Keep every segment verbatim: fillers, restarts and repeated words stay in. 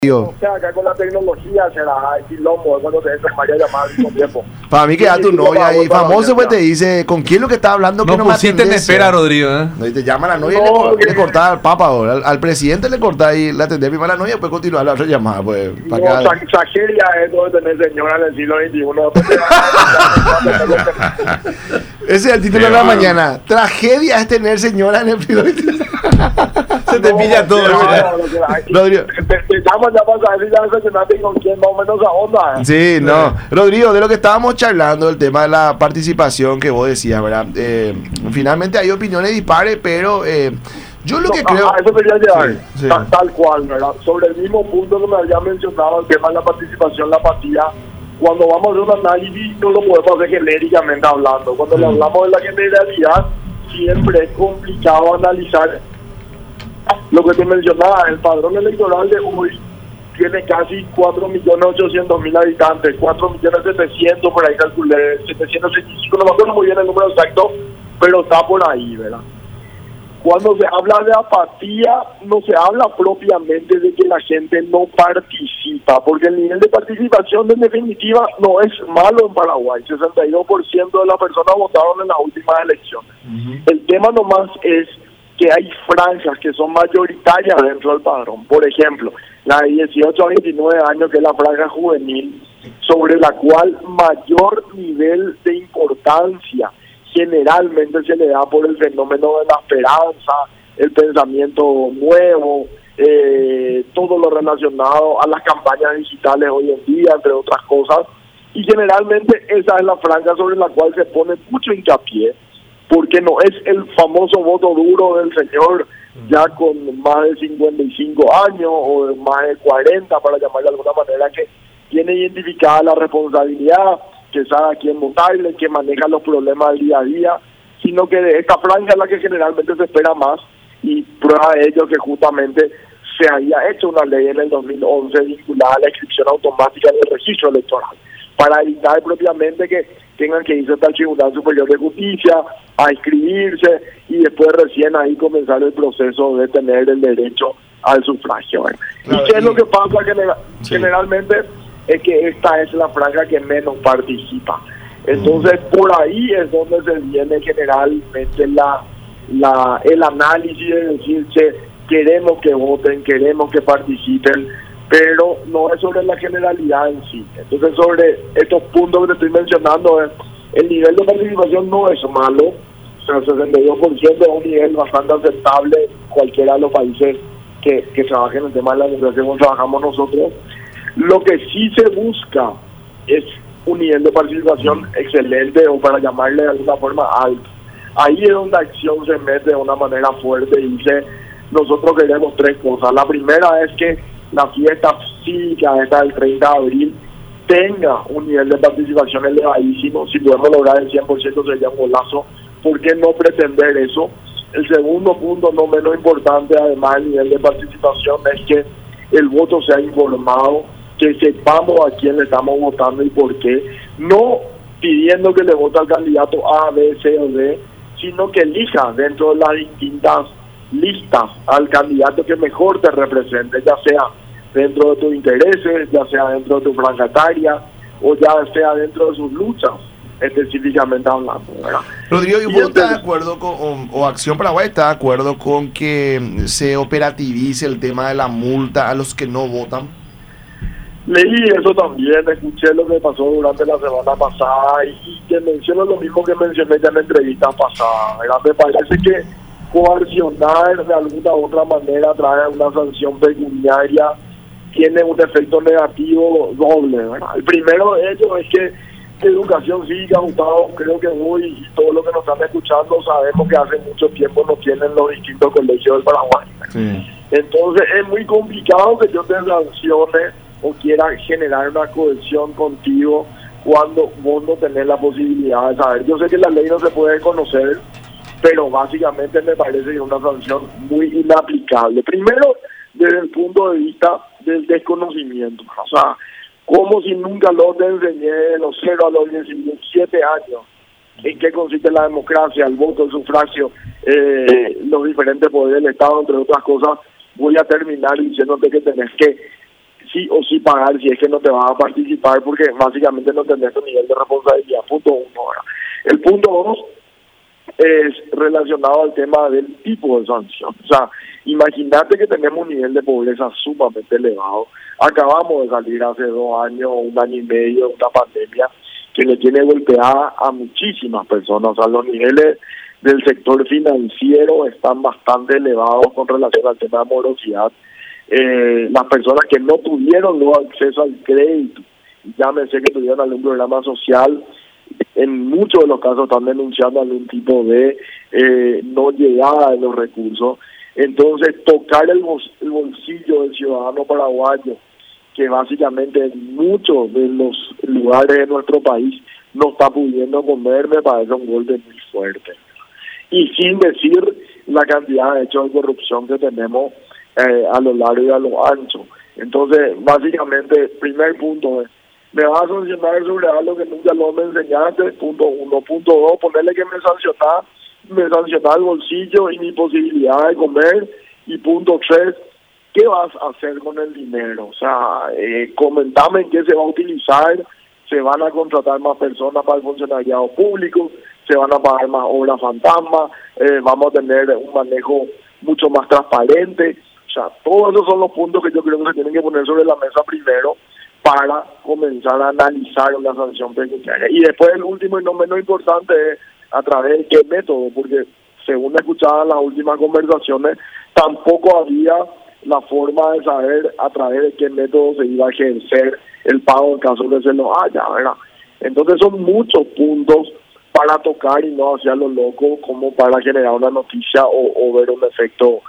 O sea, acá con la tecnología será quilombo cuando te entras para llamar al mismo tiempo. Para mí queda tu novia y famoso pues te dice, ¿con quién lo que está hablando? Que No no me pusiste en atendés? espera, Rodrigo, ¿eh? No, y te llama la novia No, y le, que- le corta al papa ahora, al, al presidente le corta y le atendés primero a la novia y después continuar la otra llamada, pues. No, Para cada- tra- tragedia es lo de tener señora en el siglo veintiuno. Ese es el título de la mañana. Tragedia es tener señora en el frigorífico. Se te pilla todo. Rodrigo. Te, te llaman ya para saber si ya seleccionaste con quién más o menos a onda. ¿eh? Sí, no. Rodrigo, de lo que estábamos charlando, el tema de la participación que vos decías, ¿verdad? Eh, finalmente hay opiniones dispares, pero eh, yo lo que No, creo... a eso quería llegar, Sí, sí. Tal, tal cual, ¿verdad? Sobre el mismo punto que me había mencionado, el tema de la participación, la apatía. Cuando vamos a hacer un análisis, no lo podemos hacer genéricamente hablando. Cuando le hablamos de la generalidad, siempre es complicado analizar lo que te mencionaba. El padrón electoral de hoy tiene casi cuatro millones ochocientos mil habitantes, cuatro millones setecientos por ahí calculé, setecientos sesenta y cinco, no me acuerdo muy bien el número exacto, pero está por ahí, ¿verdad? Cuando se habla de apatía, no se habla propiamente de que la gente no participa, porque el nivel de participación en definitiva no es malo en Paraguay. sesenta y dos por ciento de las personas votaron en las últimas elecciones. Uh-huh. El tema nomás es que hay franjas que son mayoritarias dentro del padrón. Por ejemplo, la de dieciocho a veintinueve años, que es la franja juvenil, sobre la cual mayor nivel de importancia generalmente se le da por el fenómeno de la esperanza, el pensamiento nuevo, eh, todo lo relacionado a las campañas digitales hoy en día, entre otras cosas, y generalmente esa es la franja sobre la cual se pone mucho hincapié, porque no es el famoso voto duro del señor ya con más de cincuenta y cinco años o de más de cuarenta, para llamarle de alguna manera, que tiene identificada la responsabilidad, que sabe a quién votarle, que maneja los problemas del día a día, sino que de esta franja es la que generalmente se espera más, y prueba de ello que justamente se había hecho una ley en el dos mil once vinculada a la inscripción automática en el registro electoral, para evitar propiamente que tengan que irse hasta el Tribunal Superior de Justicia a inscribirse y después recién ahí comenzar el proceso de tener el derecho al sufragio. ¿eh? Claro, ¿Y qué y... es lo que pasa genera- sí. generalmente? Es que esta es la franja que menos participa. Entonces, mm. por ahí es donde se viene generalmente la, la el análisis de decir, che, queremos que voten, queremos que participen, pero no es sobre la generalidad en sí. Entonces, sobre estos puntos que te estoy mencionando, el nivel de participación no es malo, o sea, sesenta y dos por ciento es un nivel bastante aceptable en cualquiera de los países que, que trabajen en el tema de la democracia como trabajamos nosotros. Lo que sí se busca es un nivel de participación excelente, o para llamarle de alguna forma alto. Ahí es donde Acción se mete de una manera fuerte y dice, nosotros queremos tres cosas. La primera es que la fiesta cívica esta del treinta de abril tenga un nivel de participación elevadísimo. Si podemos lograr el cien por ciento sería un golazo. ¿Por qué no pretender eso? El segundo punto, no menos importante, además del nivel de participación, es que el voto sea informado, que sepamos a quién le estamos votando y por qué, no pidiendo que le vote al candidato A, B, C o D, sino que elija dentro de las distintas listas al candidato que mejor te represente, ya sea dentro de tus intereses, ya sea dentro de tu franja etaria, o ya sea dentro de sus luchas, específicamente hablando, ¿verdad? Rodrigo, ¿y vos estás de acuerdo con, o, o Acción Paraguay está de acuerdo con que se operativice el tema de la multa a los que no votan? Leí eso también, escuché lo que pasó durante la semana pasada y, y que menciono lo mismo que mencioné ya en la entrevista pasada, ¿verdad? Me parece que coaccionar de alguna u otra manera a través de una sanción pecuniaria tiene un efecto negativo doble, ¿verdad? El primero de ellos es que educación cívica, Gustavo, creo que hoy y todo lo que nos están escuchando sabemos que hace mucho tiempo no tienen los distintos colegios del Paraguay. Sí. Entonces es muy complicado que yo te sancione o quiera generar una cohesión contigo cuando vos no tenés la posibilidad de saber. Yo sé que la ley no se puede conocer, pero básicamente me parece que es una sanción muy inaplicable. Primero, desde el punto de vista del desconocimiento. O sea, como si nunca lo te enseñé de los cero a los diecisiete años en qué consiste la democracia, el voto, el sufragio, eh, los diferentes poderes del Estado, entre otras cosas. Voy a terminar diciéndote que tenés que sí o sí pagar si es que no te vas a participar, porque básicamente no tenés tu nivel de responsabilidad. Punto uno. ¿verdad? El punto dos es relacionado al tema del tipo de sanción. O sea, imagínate que tenemos un nivel de pobreza sumamente elevado. Acabamos de salir hace dos años, un año y medio de una pandemia que le tiene golpeada a muchísimas personas. O sea, los niveles del sector financiero están bastante elevados con relación al tema de morosidad. Eh, las personas que no tuvieron luego acceso al crédito, llámese que tuvieron algún programa social, en muchos de los casos están denunciando algún tipo de eh, no llegada de los recursos. Entonces, tocar el, bol- el bolsillo del ciudadano paraguayo, que básicamente en muchos de los lugares de nuestro país no está pudiendo comer, me parece un golpe muy fuerte. Y sin decir la cantidad de hechos de corrupción que tenemos eh, a lo largo y a lo ancho. Entonces, básicamente, primer punto es, me vas a sancionar sobre algo que nunca lo me enseñaste, punto uno. Punto dos, ponerle que me sanciona, me sanciona el bolsillo y mi posibilidad de comer. Y punto tres, ¿qué vas a hacer con el dinero? O sea, eh, comentame en qué se va a utilizar, se van a contratar más personas para el funcionariado público, se van a pagar más obras fantasma, eh, vamos a tener un manejo mucho más transparente. O sea, todos esos son los puntos que yo creo que se tienen que poner sobre la mesa primero para comenzar a analizar una sanción pecuniaria. Y después el último y no menos importante es a través de qué método, porque según escuchaba en las últimas conversaciones, tampoco había la forma de saber a través de qué método se iba a ejercer el pago en caso de que se lo haya, ¿verdad? Entonces son muchos puntos para tocar y no hacia lo loco como para generar una noticia o, o ver un efecto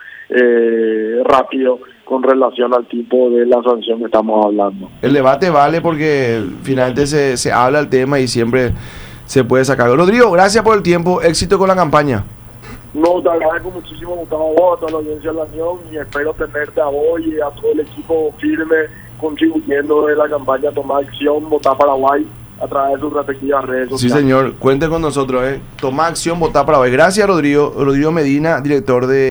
eh, rápido con relación al tipo de la sanción que estamos hablando. El debate vale porque finalmente se, se habla el tema y siempre se puede sacar. Rodrigo, gracias por el tiempo, éxito con la campaña. No, te agradezco muchísimo, Gustavo, a vos, a toda la audiencia de la Unión, y espero tenerte a vos y a todo el equipo firme contribuyendo de la campaña Tomar Acción, Votar Paraguay, a través de sus respectivas redes sociales. Sí, señor, cuente con nosotros, ¿eh? Toma Acción, Votar Paraguay. Gracias, Rodrigo. Rodrigo Medina, director de